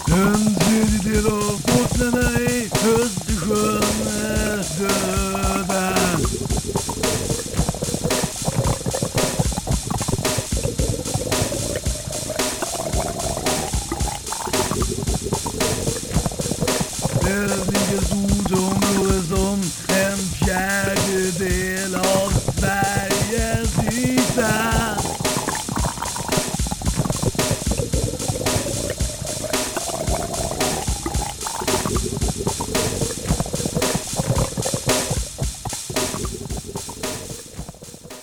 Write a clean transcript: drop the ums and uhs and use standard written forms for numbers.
En tredjedel av bottnarna i Östersjön är döda.